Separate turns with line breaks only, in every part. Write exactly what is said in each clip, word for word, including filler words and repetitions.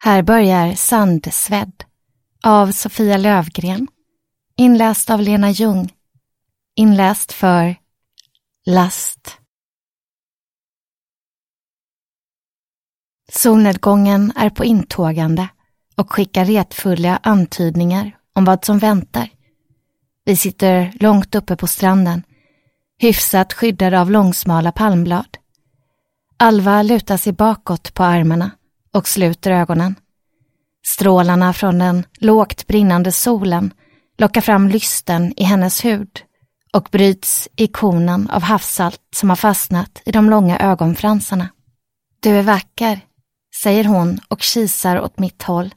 Här börjar Sandsvedd av Sofia Lövgren, inläst av Lena Ljung, inläst för Last. Solnedgången är på intågande och skickar retfulla antydningar om vad som väntar. Vi sitter långt uppe på stranden, hyfsat skyddade av långsmala palmblad. Alva lutar sig bakåt på armarna och sluter ögonen. Strålarna från den lågt brinnande solen lockar fram lysten i hennes hud och bryts i konen av havssalt som har fastnat i de långa ögonfransarna. Du är vacker, säger hon och kisar åt mitt håll.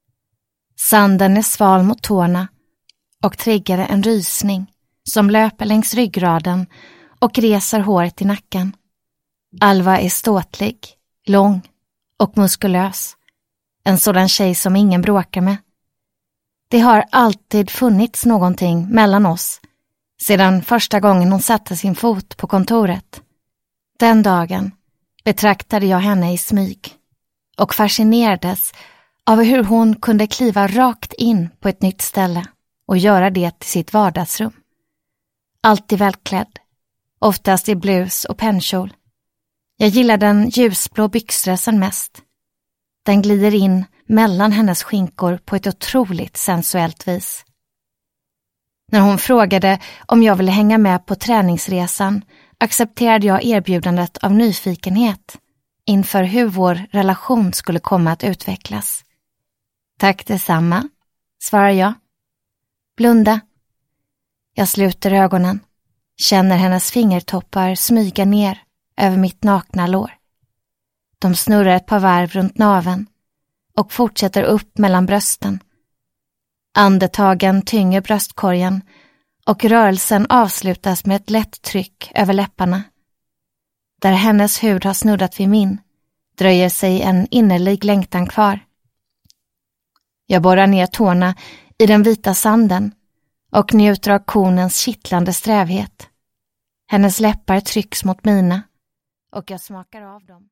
Sanden är sval mot tårna och triggar en rysning som löper längs ryggraden och reser håret i nacken. Alva är ståtlig, lång och muskulös. En sådan tjej som ingen bråkar med. Det har alltid funnits någonting mellan oss sedan första gången hon satte sin fot på kontoret. Den dagen betraktade jag henne i smyg och fascinerades av hur hon kunde kliva rakt in på ett nytt ställe och göra det till sitt vardagsrum. Alltid välklädd, oftast i blus och pennkjol. Jag gillar den ljusblå byxdressen mest. Den glider in mellan hennes skinkor på ett otroligt sensuellt vis. När hon frågade om jag ville hänga med på träningsresan accepterade jag erbjudandet av nyfikenhet inför hur vår relation skulle komma att utvecklas. Tack detsamma, svarar jag. Blunda. Jag sluter ögonen, känner hennes fingertoppar smyga ner över mitt nakna lår. De snurrar ett par varv runt naveln och fortsätter upp mellan brösten. Andetagen tynger bröstkorgen och rörelsen avslutas med ett lätt tryck över läpparna. Där hennes hud har snuddat vid min dröjer sig en innerlig längtan kvar. Jag borrar ner tårna i den vita sanden och njuter av konens kittlande strävhet. Hennes läppar trycks mot mina och jag smakar av dem.